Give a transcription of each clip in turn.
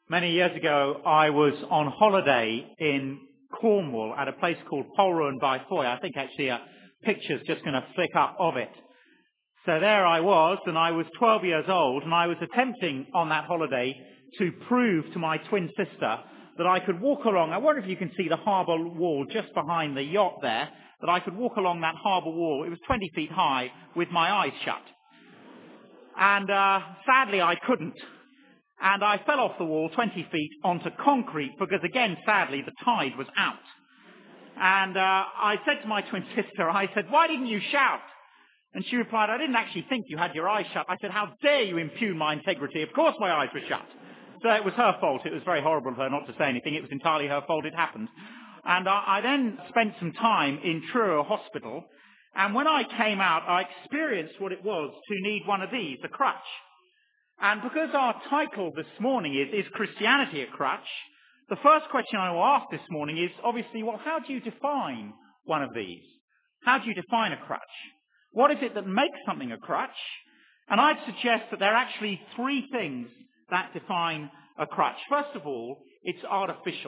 Many years ago, I was on holiday in Cornwall at a place called Polruan by Foy. I think actually a picture's just going to flick up of it. So there I was, and I was 12 years old, and I was attempting on that holiday to prove to my twin sister that I could walk along. I wonder if you can see the harbour wall just behind the yacht there, that I could walk along that harbour wall. It was 20 feet high with my eyes shut. And sadly, I couldn't. And I fell off the wall 20 feet onto concrete because, again, sadly, the tide was out. And I said to my twin sister, I said, "Why didn't you shout?" And she replied, "I didn't actually think you had your eyes shut." I said, "How dare you impugn my integrity? Of course my eyes were shut." So it was her fault. It was very horrible of her not to say anything. It was entirely her fault it happened. And I then spent some time in Truro Hospital. And when I came out, I experienced what it was to need one of these, a crutch. And because our title this morning is Christianity a Crutch, the first question I will ask this morning is, obviously, well, how do you define one of these? How do you define a crutch? What is it that makes something a crutch? And I'd suggest that there are actually three things that define a crutch. First of all, it's artificial.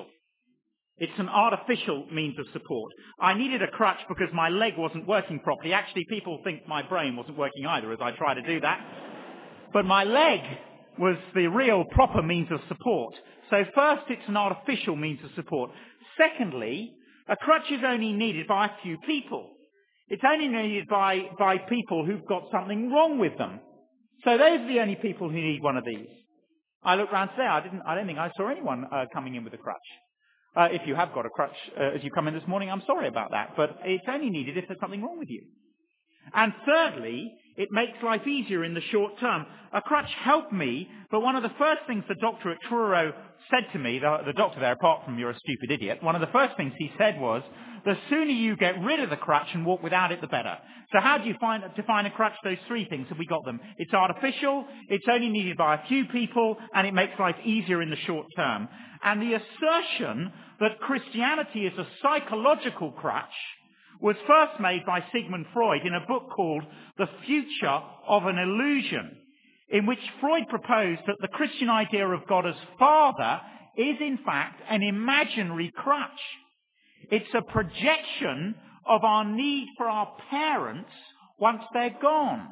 It's an artificial means of support. I needed a crutch because my leg wasn't working properly. Actually, people think my brain wasn't working either as I try to do that. But my leg was the real proper means of support. So first, it's an artificial means of support. Secondly, a crutch is only needed by a few people. It's only needed by people who've got something wrong with them. So those are the only people who need one of these. I looked round today. I don't think I saw anyone coming in with a crutch. If you have got a crutch as you come in this morning, I'm sorry about that. But it's only needed if there's something wrong with you. And thirdly, it makes life easier in the short term. A crutch helped me, but one of the first things the doctor at Truro said to me, the doctor there, apart from "you're a stupid idiot," one of the first things he said was, the sooner you get rid of the crutch and walk without it, the better. So how do you define a crutch? Those three things. Have we got them? It's artificial, it's only needed by a few people, and it makes life easier in the short term. And the assertion that Christianity is a psychological crutch was first made by Sigmund Freud in a book called The Future of an Illusion, in which Freud proposed that the Christian idea of God as Father is in fact an imaginary crutch. It's a projection of our need for our parents once they're gone.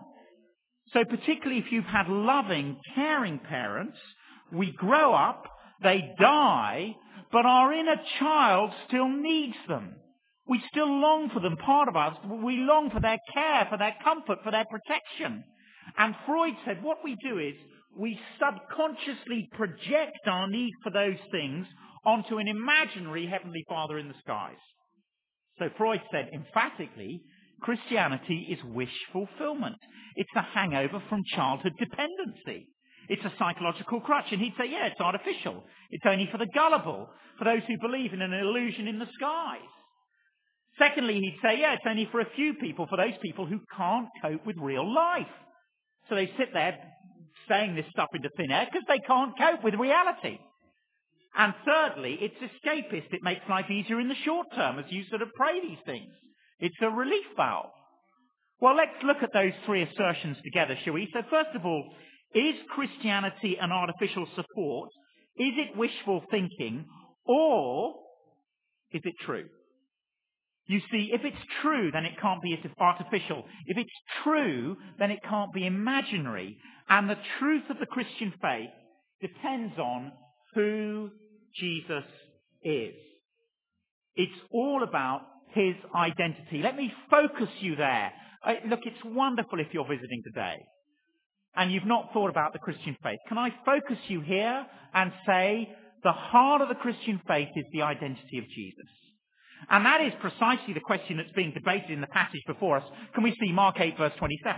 So particularly if you've had loving, caring parents, we grow up, they die, but our inner child still needs them. We still long for them, part of us. We long for their care, for their comfort, for their protection. And Freud said what we do is we subconsciously project our need for those things onto an imaginary Heavenly Father in the skies. So Freud said emphatically, Christianity is wish fulfillment. It's a hangover from childhood dependency. It's a psychological crutch. And he'd say, yeah, it's artificial. It's only for the gullible, for those who believe in an illusion in the skies. Secondly, he'd say, yeah, it's only for a few people, for those people who can't cope with real life. So they sit there saying this stuff into thin air because they can't cope with reality. And thirdly, it's escapist. It makes life easier in the short term as you sort of pray these things. It's a relief valve. Well, let's look at those three assertions together, shall we? So first of all, is Christianity an artificial support? Is it wishful thinking? Or is it true? You see, if it's true, then it can't be artificial. If it's true, then it can't be imaginary. And the truth of the Christian faith depends on who Jesus is. It's all about his identity. Let me focus you there. Look, it's wonderful if you're visiting today and you've not thought about the Christian faith. Can I focus you here and say the heart of the Christian faith is the identity of Jesus? And that is precisely the question that's being debated in the passage before us. Can we see Mark 8, verse 27?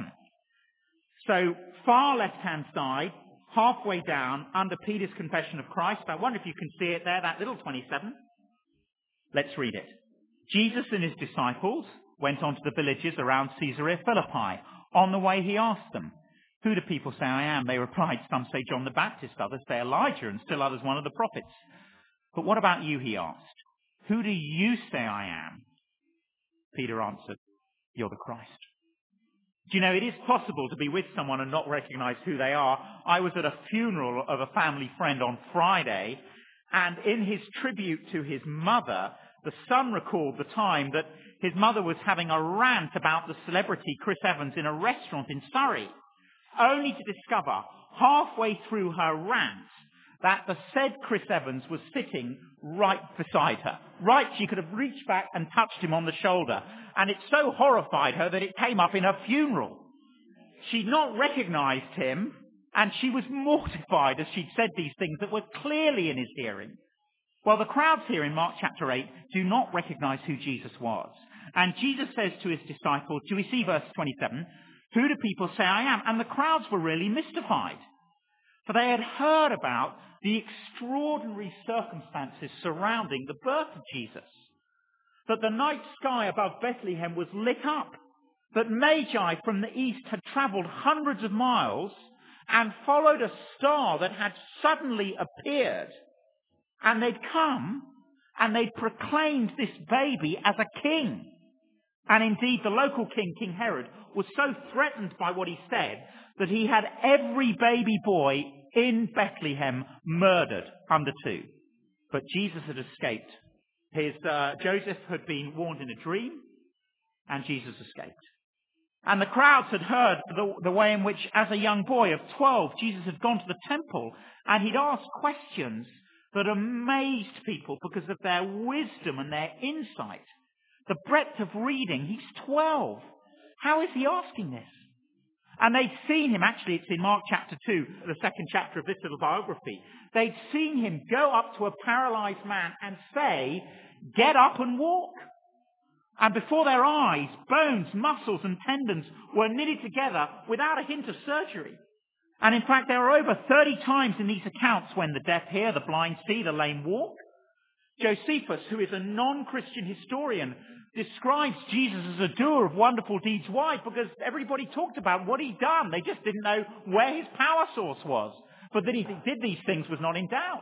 So, far left-hand side, halfway down, under Peter's confession of Christ. I wonder if you can see it there, that little 27. Let's read it. Jesus and his disciples went on to the villages around Caesarea Philippi. On the way he asked them, "Who do people say I am?" They replied, "Some say John the Baptist, others say Elijah, and still others one of the prophets." "But what about you?" he asked. "Who do you say I am?" Peter answered, "You're the Christ." Do you know, it is possible to be with someone and not recognize who they are. I was at a funeral of a family friend on Friday, and in his tribute to his mother, the son recalled the time that his mother was having a rant about the celebrity Chris Evans in a restaurant in Surrey, only to discover halfway through her rant that the said Chris Evans was sitting right beside her. Right, she could have reached back and touched him on the shoulder. And it so horrified her that it came up in her funeral. She'd not recognized him, and she was mortified as she'd said these things that were clearly in his hearing. Well, the crowds here in Mark chapter 8 do not recognize who Jesus was. And Jesus says to his disciples, do we see verse 27? Who do people say I am? And the crowds were really mystified. For they had heard about the extraordinary circumstances surrounding the birth of Jesus. That the night sky above Bethlehem was lit up. That Magi from the east had travelled hundreds of miles and followed a star that had suddenly appeared. And they'd come and they'd proclaimed this baby as a king. And indeed, the local king, King Herod, was so threatened by what he said that he had every baby boy in Bethlehem murdered under 2. But Jesus had escaped. Joseph had been warned in a dream, and Jesus escaped. And the crowds had heard the way in which, as a young boy of 12, Jesus had gone to the temple, and he'd asked questions that amazed people because of their wisdom and their insight. The breadth of reading. He's 12. How is he asking this? And they'd seen him, actually it's in Mark chapter 2, the second chapter of this little biography. They'd seen him go up to a paralyzed man and say, get up and walk. And before their eyes, bones, muscles and tendons were knitted together without a hint of surgery. And in fact, there are over 30 times in these accounts when the deaf hear, the blind see, the lame walk. Josephus, who is a non-Christian historian, describes Jesus as a doer of wonderful deeds. Why? Because everybody talked about what he'd done. They just didn't know where his power source was. But that he did these things was not in doubt.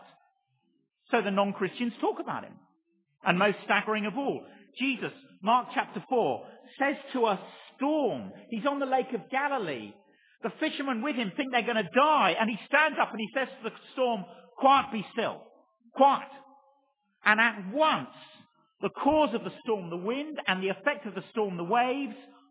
So the non-Christians talk about him. And most staggering of all, Jesus, Mark chapter 4, says to a storm. He's on the Lake of Galilee. The fishermen with him think they're going to die. And he stands up and he says to the storm, quiet, be still. Quiet. And at once, the cause of the storm, the wind, and the effect of the storm, the waves,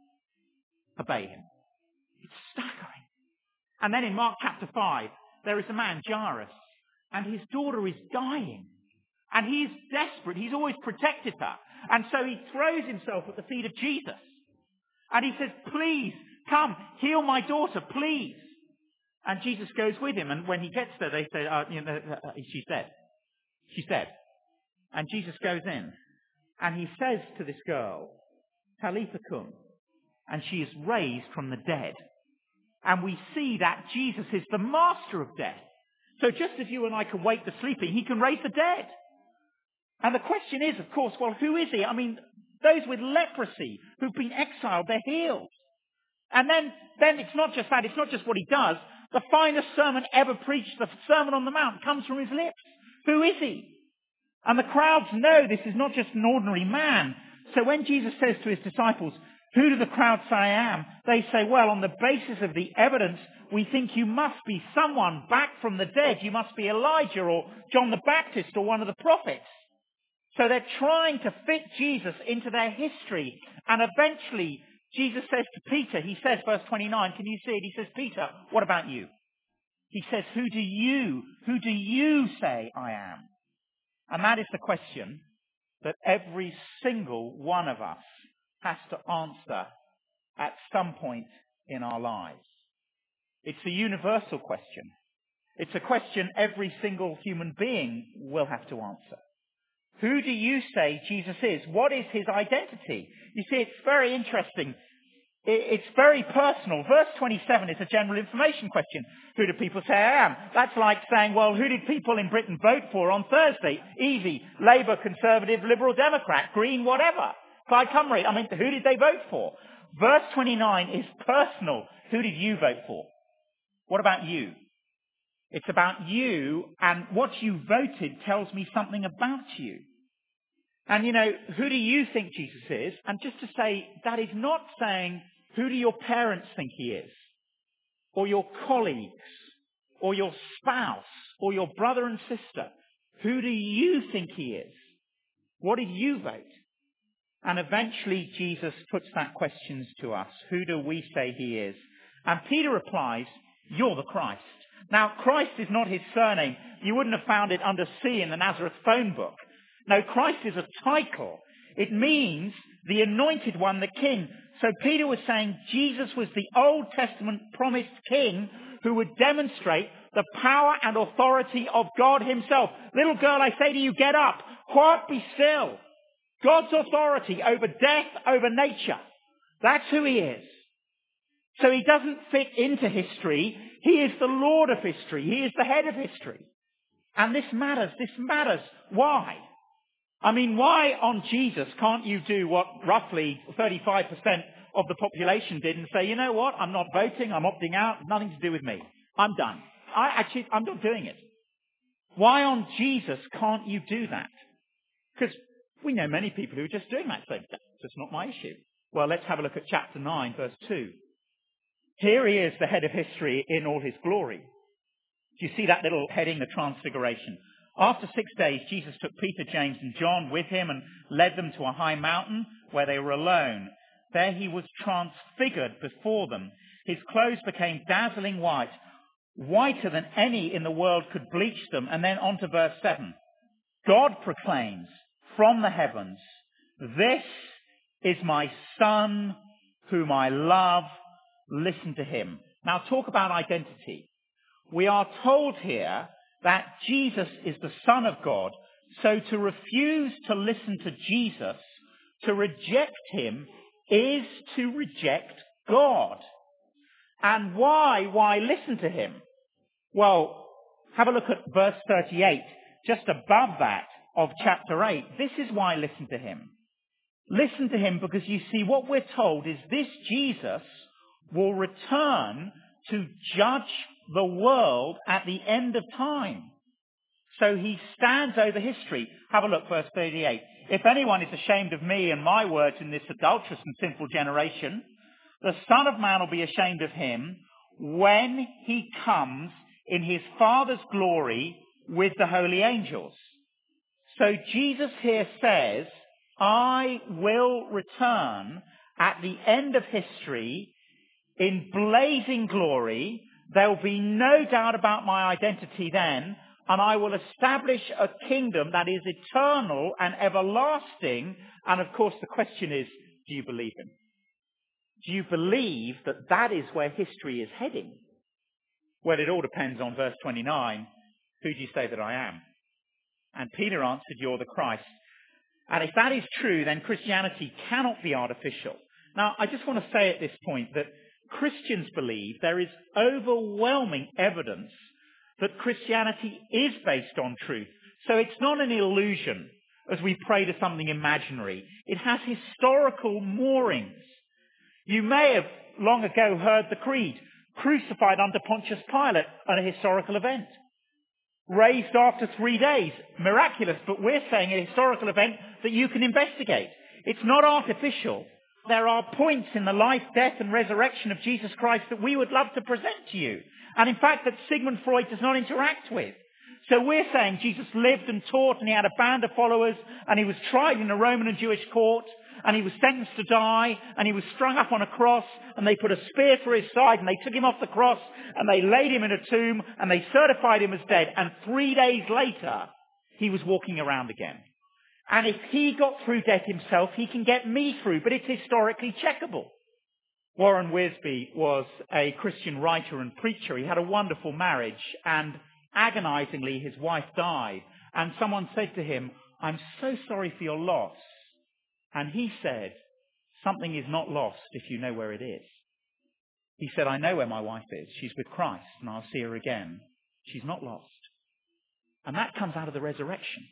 obey him. It's staggering. And then in Mark chapter 5, there is a man, Jairus, and his daughter is dying. And he's desperate. He's always protected her. And so he throws himself at the feet of Jesus. And he says, please, come, heal my daughter, please. And Jesus goes with him. And when he gets there, they say, she's dead. She's dead. And Jesus goes in. And he says to this girl, Talitha cum, and she is raised from the dead. And we see that Jesus is the master of death. So just as you and I can wake the sleeping, he can raise the dead. And the question is, of course, well, who is he? I mean, those with leprosy who've been exiled, they're healed. And then it's not just that, it's not just what he does. The finest sermon ever preached, the Sermon on the Mount, comes from his lips. Who is he? And the crowds know this is not just an ordinary man. So when Jesus says to his disciples, who do the crowd say I am? They say, well, on the basis of the evidence, we think you must be someone back from the dead. You must be Elijah or John the Baptist or one of the prophets. So they're trying to fit Jesus into their history. And eventually, Jesus says to Peter, he says, verse 29, can you see it? He says, Peter, what about you? He says, who do you say I am? And that is the question that every single one of us has to answer at some point in our lives. It's a universal question. It's a question every single human being will have to answer. Who do you say Jesus is? What is his identity? You see, it's very interesting. It's very personal. Verse 27 is a general information question. Who do people say I am? That's like saying, well, who did people in Britain vote for on Thursday? Easy. Labour, Conservative, Liberal, Democrat, Green, whatever. Plaid Cymru. I mean, who did they vote for? Verse 29 is personal. Who did you vote for? What about you? It's about you, and what you voted tells me something about you. And who do you think Jesus is? And just to say, that is not saying Who do your parents think he is? Or your colleagues? Or your spouse? Or your brother and sister? Who do you think he is? What did you vote? And eventually Jesus puts that question to us. Who do we say he is? And Peter replies, you're the Christ. Now, Christ is not his surname. You wouldn't have found it under C in the Nazareth phone book. No, Christ is a title. It means the anointed one, the king. So Peter was saying Jesus was the Old Testament promised king who would demonstrate the power and authority of God himself. Little girl, I say to you, get up. Quiet, be still. God's authority over death, over nature. That's who he is. So he doesn't fit into history. He is the Lord of history. He is the head of history. And this matters. This matters. Why? I mean, why on Jesus can't you do what roughly 35% of the population did and say, you know what, I'm not voting, I'm opting out, nothing to do with me. I'm done. I'm not doing it. Why on Jesus can't you do that? Because we know many people who are just doing that, saying, that's just not my issue. Well, let's have a look at chapter 9, verse 2. Here he is, the head of history in all his glory. Do you see that little heading, the transfiguration? After 6 days, Jesus took Peter, James, and John with him and led them to a high mountain where they were alone. There he was transfigured before them. His clothes became dazzling white, whiter than any in the world could bleach them. And then on to verse 7. God proclaims from the heavens, this is my Son whom I love. Listen to him. Now talk about identity. We are told here that Jesus is the Son of God. So to refuse to listen to Jesus, to reject him, is to reject God. And why? Why listen to him? Well, have a look at verse 38, just above that of chapter 8. This is why listen to him. Listen to him because you see what we're told is this Jesus will return to judge the world at the end of time. So he stands over history. Have a look, verse 38. If anyone is ashamed of me and my words in this adulterous and sinful generation, the Son of Man will be ashamed of him when he comes in his Father's glory with the holy angels. So Jesus here says, I will return at the end of history in blazing glory. There will be no doubt about my identity then, and I will establish a kingdom that is eternal and everlasting. And of course the question is, do you believe him? Do you believe that that is where history is heading? Well, it all depends on verse 29. Who do you say that I am? And Peter answered, you're the Christ. And if that is true, then Christianity cannot be artificial. Now, I just want to say at this point that Christians believe there is overwhelming evidence that Christianity is based on truth. So it's not an illusion as we pray to something imaginary. It has historical moorings. You may have long ago heard the creed, crucified under Pontius Pilate, at a historical event. Raised after 3 days, miraculous, but we're saying a historical event that you can investigate. It's not artificial. There are points in the life, death and resurrection of Jesus Christ that we would love to present to you. And in fact, that Sigmund Freud does not interact with. So we're saying Jesus lived and taught and he had a band of followers and he was tried in a Roman and Jewish court and he was sentenced to die and he was strung up on a cross and they put a spear through his side and they took him off the cross and they laid him in a tomb and they certified him as dead. And 3 days later, he was walking around again. And if he got through death himself, he can get me through, but it's historically checkable. Warren Wiersbe was a Christian writer and preacher. He had a wonderful marriage and agonizingly his wife died. And someone said to him, I'm so sorry for your loss. And he said, something is not lost if you know where it is. He said, I know where my wife is. She's with Christ and I'll see her again. She's not lost. And that comes out of the resurrection.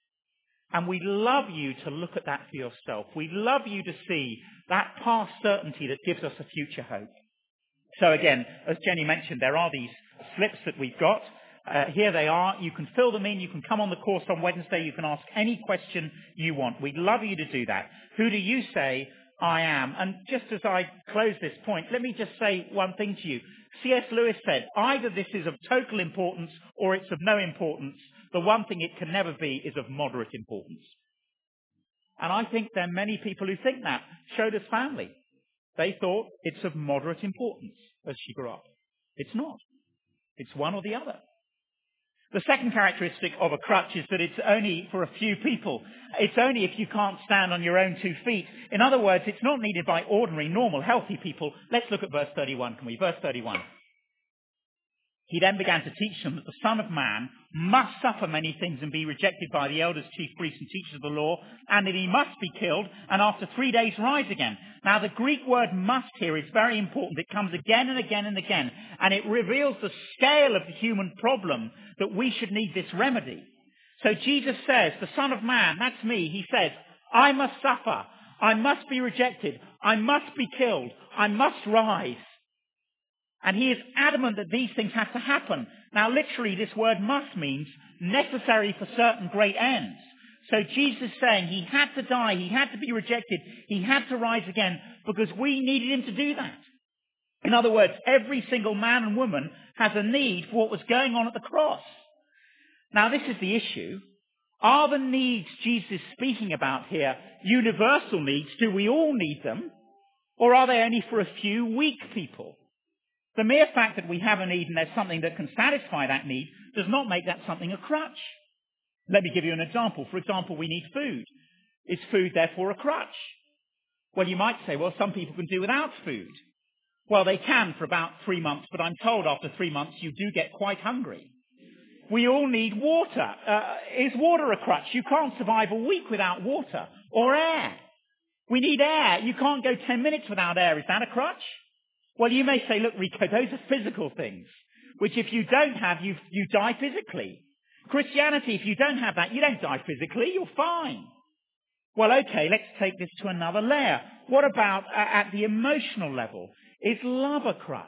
And we'd love you to look at that for yourself. We'd love you to see that past certainty that gives us a future hope. So again, as Jenny mentioned, there are these slips that we've got. Here they are. You can fill them in. You can come on the course on Wednesday. You can ask any question you want. We'd love you to do that. Who do you say I am. And just as I close this point, let me just say one thing to you. C.S. Lewis said, either this is of total importance or it's of no importance. The one thing it can never be is of moderate importance. And I think there are many people who think that. Shoda's family. They thought it's of moderate importance as she grew up. It's not. It's one or the other. The second characteristic of a crutch is that it's only for a few people. It's only if you can't stand on your own 2 feet. In other words, it's not needed by ordinary, normal, healthy people. Let's look at verse 31, can we? Verse 31. He then began to teach them that the Son of Man must suffer many things and be rejected by the elders, chief priests and teachers of the law, and that he must be killed and after 3 days rise again. Now the Greek word must here is very important. It comes again and again and again, and it reveals the scale of the human problem that we should need this remedy. So Jesus says, the Son of Man, that's me, he says, I must suffer, I must be rejected, I must be killed, I must rise. And he is adamant that these things have to happen. Now, literally, this word must means necessary for certain great ends. So Jesus is saying he had to die, he had to be rejected, he had to rise again because we needed him to do that. In other words, every single man and woman has a need for what was going on at the cross. Now, this is the issue. Are the needs Jesus is speaking about here universal needs? Do we all need them? Or are they only for a few weak people? The mere fact that we have a need and there's something that can satisfy that need does not make that something a crutch. Let me give you an example. For example, we need food. Is food therefore a crutch? Well, you might say, well, some people can do without food. Well, they can for about 3 months, but I'm told after 3 months you do get quite hungry. We all need water. Is water a crutch? You can't survive a week without water. Or air. We need air. You can't go 10 minutes without air. Is that a crutch? Well, you may say, look, Rico, those are physical things, which if you don't have, you die physically. Christianity, if you don't have that, you don't die physically, you're fine. Well, okay, let's take this to another layer. What about at the emotional level? Is love a crutch?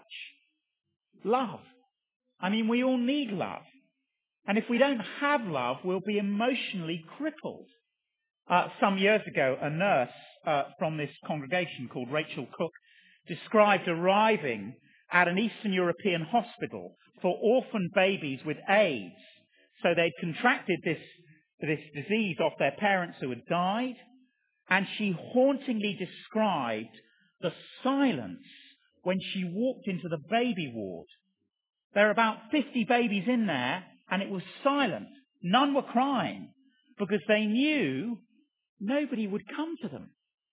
Love. I mean, we all need love. And if we don't have love, we'll be emotionally crippled. Some years ago, a nurse from this congregation called Rachel Cook described arriving at an Eastern European hospital for orphan babies with AIDS. So they'd contracted this disease off their parents who had died, and she hauntingly described the silence when she walked into the baby ward. There are about 50 babies in there, and it was silent. None were crying, because they knew nobody would come to them.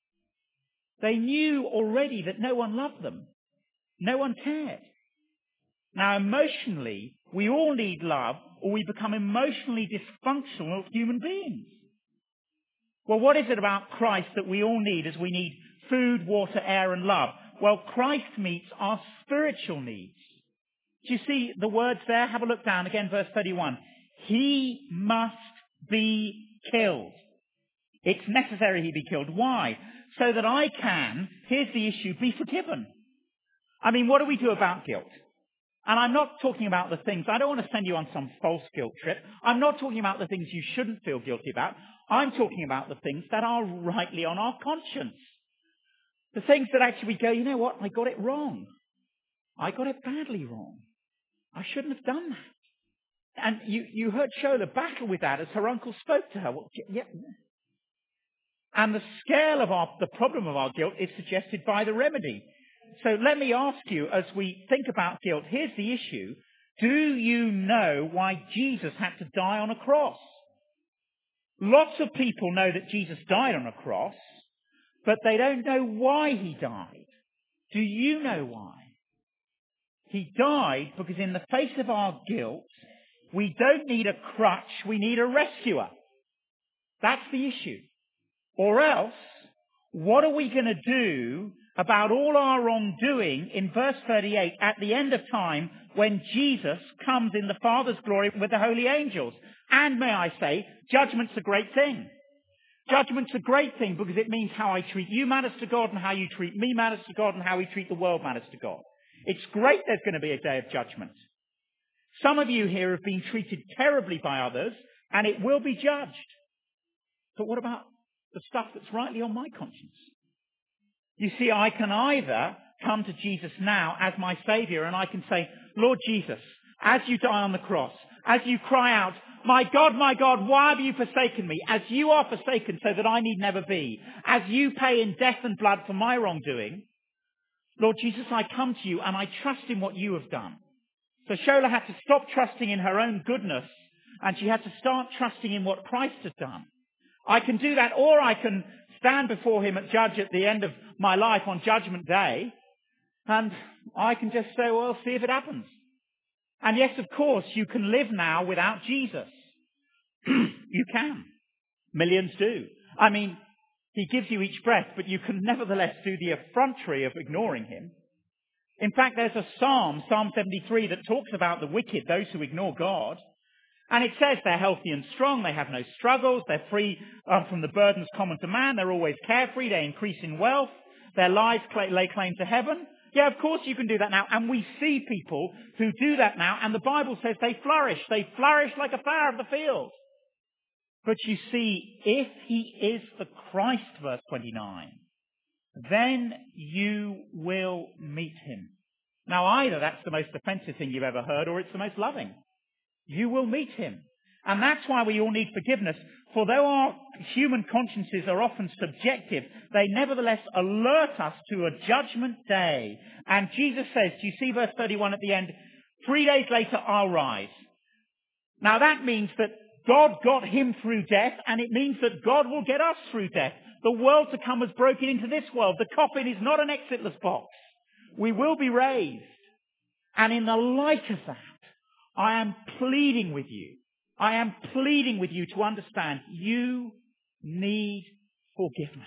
They knew already that no one loved them. No one cared. Now, emotionally, we all need love, or we become emotionally dysfunctional human beings. Well, what is it about Christ that we all need as we need food, water, air, and love? Well, Christ meets our spiritual needs. Do you see the words there? Have a look down again, verse 31. He must be killed. It's necessary he be killed. Why? So that I can, here's the issue, be forgiven. I mean, what do we do about guilt? And I'm not talking about the things, I don't want to send you on some false guilt trip. I'm not talking about the things you shouldn't feel guilty about. I'm talking about the things that are rightly on our conscience. The things that actually go, you know what, I got it wrong. I got it badly wrong. I shouldn't have done that. And you heard Shola battle with that as her uncle spoke to her. Well, yeah. And the scale of the problem of our guilt is suggested by the remedy. So let me ask you, as we think about guilt, here's the issue. Do you know why Jesus had to die on a cross? Lots of people know that Jesus died on a cross, but they don't know why he died. Do you know why? He died because in the face of our guilt, we don't need a crutch, we need a rescuer. That's the issue. Or else, what are we going to do about all our wrongdoing in verse 38 at the end of time when Jesus comes in the Father's glory with the holy angels? And may I say, judgment's a great thing. Judgment's a great thing because it means how I treat you matters to God and how you treat me matters to God and how we treat the world matters to God. It's great there's going to be a day of judgment. Some of you here have been treated terribly by others and it will be judged. But what about the stuff that's rightly on my conscience? You see, I can either come to Jesus now as my Saviour, and I can say, Lord Jesus, as you die on the cross, as you cry out, my God, why have you forsaken me? As you are forsaken so that I need never be, as you pay in death and blood for my wrongdoing, Lord Jesus, I come to you and I trust in what you have done. So Shola had to stop trusting in her own goodness, and she had to start trusting in what Christ had done. I can do that, or I can stand before him at judge at the end of my life on Judgment Day, and I can just say, well, see if it happens. And yes, of course, you can live now without Jesus. You can. Millions do. I mean, he gives you each breath, but you can nevertheless do the effrontery of ignoring him. In fact, there's a Psalm 73, that talks about the wicked, those who ignore God. And it says they're healthy and strong, they have no struggles, they're free from the burdens common to man, they're always carefree, they increase in wealth, their lives lay claim to heaven. Yeah, of course you can do that now. And we see people who do that now, and the Bible says they flourish. They flourish like a flower of the field. But you see, if he is the Christ, verse 29, then you will meet him. Now, either that's the most offensive thing you've ever heard, or it's the most loving. You will meet him. And that's why we all need forgiveness. For though our human consciences are often subjective, they nevertheless alert us to a judgment day. And Jesus says, do you see verse 31 at the end? 3 days later, I'll rise. Now that means that God got him through death, and it means that God will get us through death. The world to come has broken into this world. The coffin is not an exitless box. We will be raised. And in the light of that, I am pleading with you. I am pleading with you to understand you need forgiveness.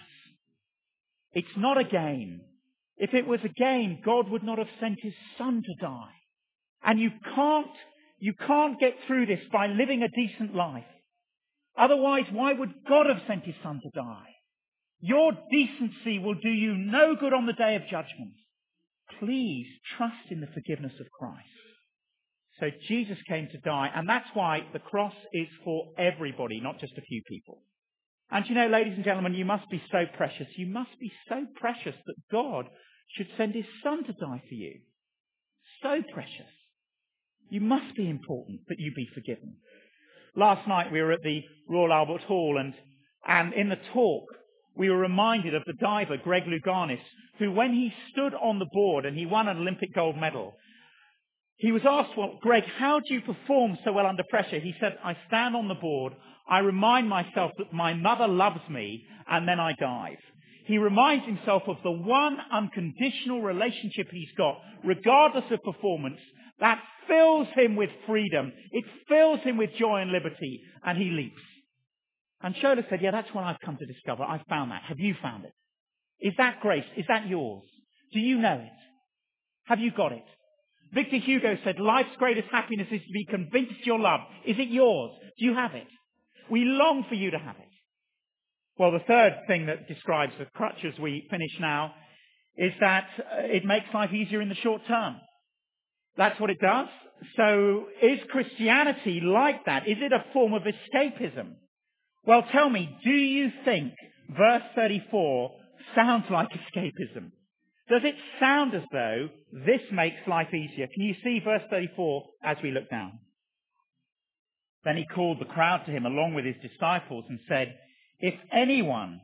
It's not a game. If it was a game, God would not have sent his son to die. And you can't get through this by living a decent life. Otherwise, why would God have sent his son to die? Your decency will do you no good on the day of judgment. Please trust in the forgiveness of Christ. So Jesus came to die, and that's why the cross is for everybody, not just a few people. And you know, ladies and gentlemen, you must be so precious. You must be so precious that God should send his son to die for you. So precious. You must be important that you be forgiven. Last night we were at the Royal Albert Hall, and in the talk we were reminded of the diver Greg Louganis, who when he stood on the board and he won an Olympic gold medal, he was asked, well, Greg, how do you perform so well under pressure? He said, I stand on the board, I remind myself that my mother loves me, and then I dive. He reminds himself of the one unconditional relationship he's got, regardless of performance, that fills him with freedom. It fills him with joy and liberty, and he leaps. And Shola said, yeah, that's what I've come to discover. I've found that. Have you found it? Is that grace? Is that yours? Do you know it? Have you got it? Victor Hugo said, life's greatest happiness is to be convinced you're loved. Is it yours? Do you have it? We long for you to have it. Well, the third thing that describes the crutch as we finish now is that it makes life easier in the short term. That's what it does. So is Christianity like that? Is it a form of escapism? Well, tell me, do you think verse 34 sounds like escapism? Does it sound as though this makes life easier? Can you see verse 34 as we look down? Then he called the crowd to him along with his disciples and said, if anyone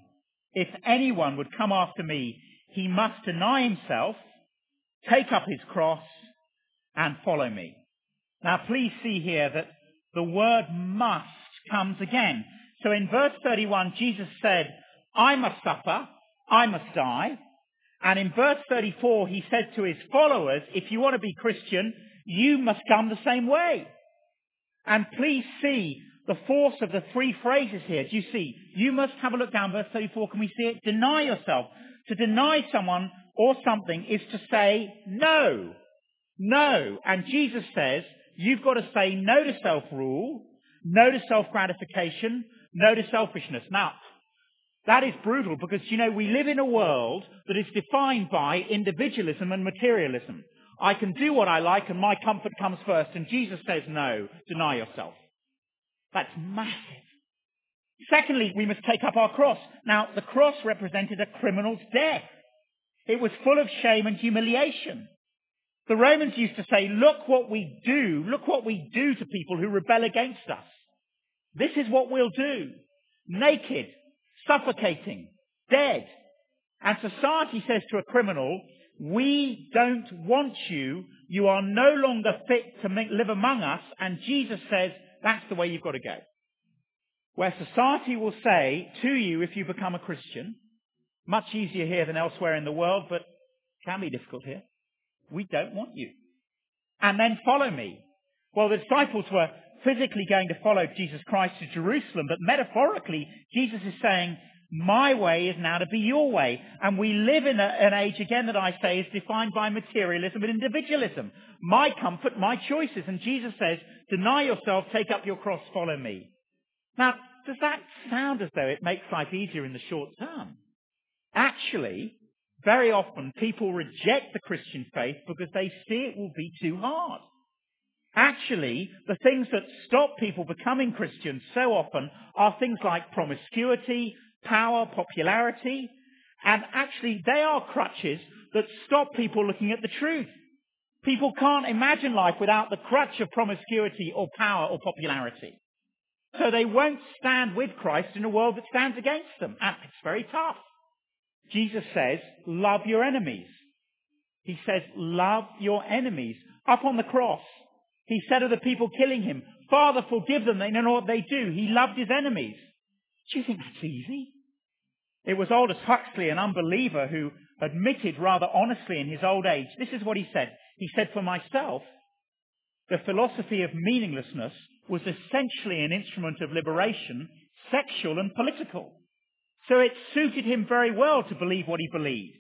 would come after me, he must deny himself, take up his cross, and follow me. Now please see here that the word must comes again. So in verse 31, Jesus said, I must suffer, I must die. And in verse 34, he said to his followers, if you want to be Christian, you must come the same way. And please see the force of the three phrases here. Do you see? You must have a look down, verse 34. Can we see it? Deny yourself. To deny someone or something is to say no. No. And Jesus says, you've got to say no to self-rule, no to self-gratification, no to selfishness. Now, that is brutal because, you know, we live in a world that is defined by individualism and materialism. I can do what I like and my comfort comes first. And Jesus says, no, deny yourself. That's massive. Secondly, we must take up our cross. Now, the cross represented a criminal's death. It was full of shame and humiliation. The Romans used to say, look what we do to people who rebel against us. This is what we'll do. Naked, suffocating, dead. And society says to a criminal, we don't want you. You are no longer fit to live among us. And Jesus says, that's the way you've got to go. Where society will say to you, if you become a Christian, much easier here than elsewhere in the world, but can be difficult here. We don't want you. And then follow me. Well, the disciples were physically going to follow Jesus Christ to Jerusalem, but metaphorically, Jesus is saying, my way is now to be your way. And we live in an age, again, that I say is defined by materialism and individualism. My comfort, my choices. And Jesus says, deny yourself, take up your cross, follow me. Now, does that sound as though it makes life easier in the short term? Actually, very often people reject the Christian faith because they see it will be too hard. Actually, the things that stop people becoming Christians so often are things like promiscuity, power, popularity, and actually they are crutches that stop people looking at the truth. People can't imagine life without the crutch of promiscuity or power or popularity. So they won't stand with Christ in a world that stands against them. And it's very tough. Jesus says, love your enemies. He says, love your enemies. Up on the cross, he said of the people killing him, Father, forgive them, they don't know what they do. He loved his enemies. Do you think that's easy? It was Aldous Huxley, an unbeliever, who admitted rather honestly in his old age, this is what he said. He said, for myself, the philosophy of meaninglessness was essentially an instrument of liberation, sexual and political. So it suited him very well to believe what he believed.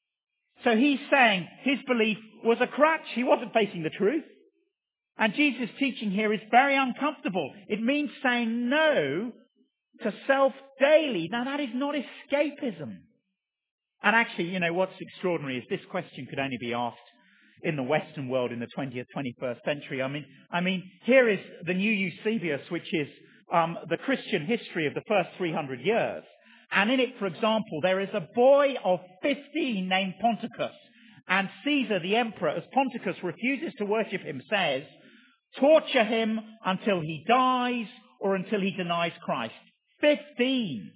So he's saying his belief was a crutch. He wasn't facing the truth. And Jesus' teaching here is very uncomfortable. It means saying no to self daily. Now that is not escapism. And actually, what's extraordinary is this question could only be asked in the Western world in the 20th, 21st century. I mean, here is the New Eusebius, which is the Christian history of the first 300 years. And in it, for example, there is a boy of 15 named Ponticus. And Caesar, the emperor, as Ponticus refuses to worship him, says, torture him until he dies or until he denies Christ. 15.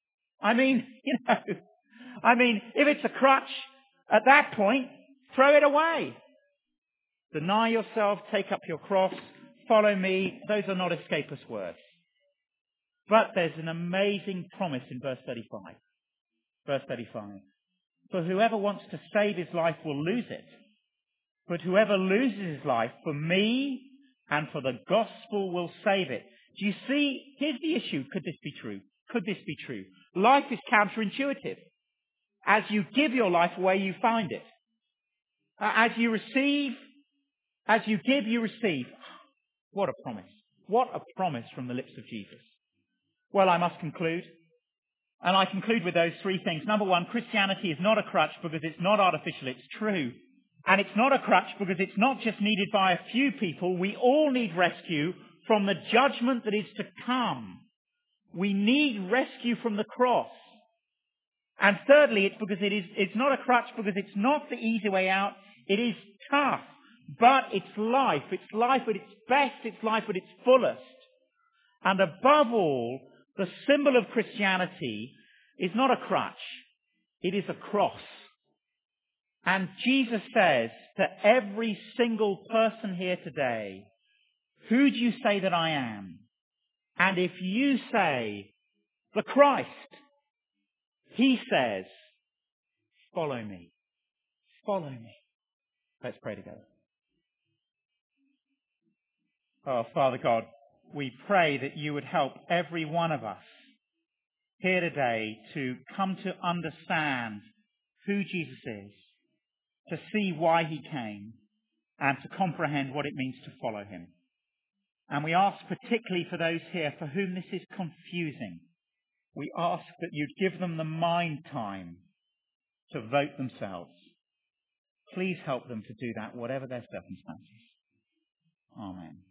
If it's a crutch at that point, throw it away. Deny yourself, take up your cross, follow me. Those are not escapist words. But there's an amazing promise in verse 35. Verse 35. For whoever wants to save his life will lose it. But whoever loses his life for me and for the gospel will save it. Do you see? Here's the issue. Could this be true? Could this be true? Life is counterintuitive. As you give your life away, you find it. As you give, you receive. What a promise. What a promise from the lips of Jesus. Well, I must conclude. And I conclude with those three things. Number one, Christianity is not a crutch because it's not artificial, it's true. And it's not a crutch because it's not just needed by a few people. We all need rescue from the judgment that is to come. We need rescue from the cross. And thirdly, it's because it's not a crutch because it's not the easy way out. It is tough, but it's life. It's life at its best. It's life at its fullest. And above all, the symbol of Christianity is not a crutch. It is a cross. And Jesus says to every single person here today, who do you say that I am? And if you say, the Christ, he says, follow me. Follow me. Let's pray together. Oh, Father God, we pray that you would help every one of us here today to come to understand who Jesus is, to see why he came, and to comprehend what it means to follow him. And we ask particularly for those here for whom this is confusing, we ask that you'd give them the mind time to vote themselves. Please help them to do that, whatever their circumstances. Amen.